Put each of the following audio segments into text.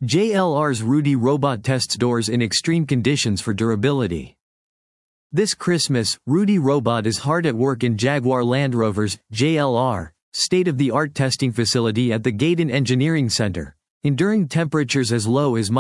JLR's Rudy robot tests doors in extreme conditions for durability. This Christmas, Rudy robot is hard at work in Jaguar Land Rover's, JLR, state-of-the-art testing facility at the Gaydon Engineering Center, enduring temperatures as low as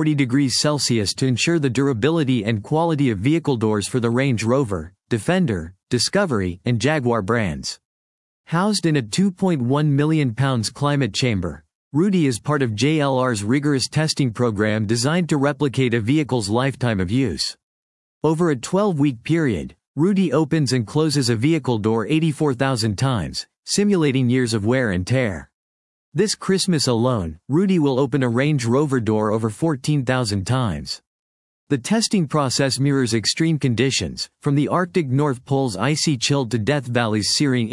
-40°C to ensure the durability and quality of vehicle doors for the Range Rover, Defender, Discovery, and Jaguar brands. Housed in a £2.1 million climate chamber, Rudy is part of JLR's rigorous testing program designed to replicate a vehicle's lifetime of use. Over a 12-week period, Rudy opens and closes a vehicle door 84,000 times, simulating years of wear and tear. This Christmas alone, Rudy will open a Range Rover door over 14,000 times. The testing process mirrors extreme conditions, from the Arctic North Pole's icy chill to Death Valley's searing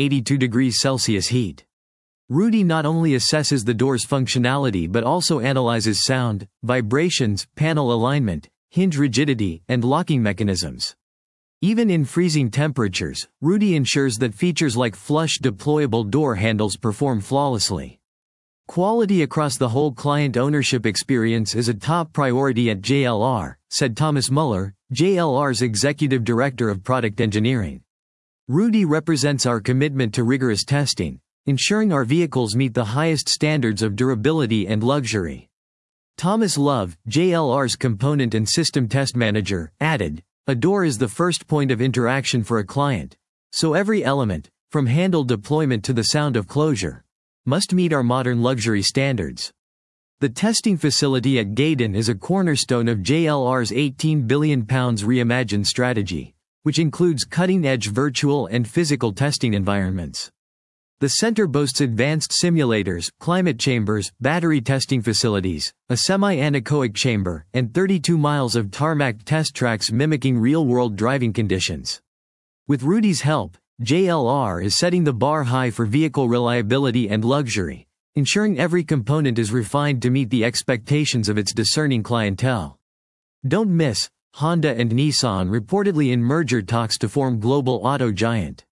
82°C heat. Rudy not only assesses the door's functionality but also analyzes sound, vibrations, panel alignment, hinge rigidity, and locking mechanisms. Even in freezing temperatures, Rudy ensures that features like flush deployable door handles perform flawlessly. Quality across the whole client ownership experience is a top priority at JLR, said Thomas Muller, JLR's Executive Director of Product Engineering. Rudy represents our commitment to rigorous testing, ensuring our vehicles meet the highest standards of durability and luxury. Thomas Love, JLR's Component and System Test Manager, added, "A door is the first point of interaction for a client, so every element, from handle deployment to the sound of closure, must meet our modern luxury standards." The testing facility at Gaydon is a cornerstone of JLR's £18 billion reimagined strategy, which includes cutting-edge virtual and physical testing environments. The center boasts advanced simulators, climate chambers, battery testing facilities, a semi-anechoic chamber, and 32 miles of tarmac test tracks mimicking real-world driving conditions. With Rudy's help, JLR is setting the bar high for vehicle reliability and luxury, ensuring every component is refined to meet the expectations of its discerning clientele. Don't miss, Honda and Nissan reportedly in merger talks to form global auto giant.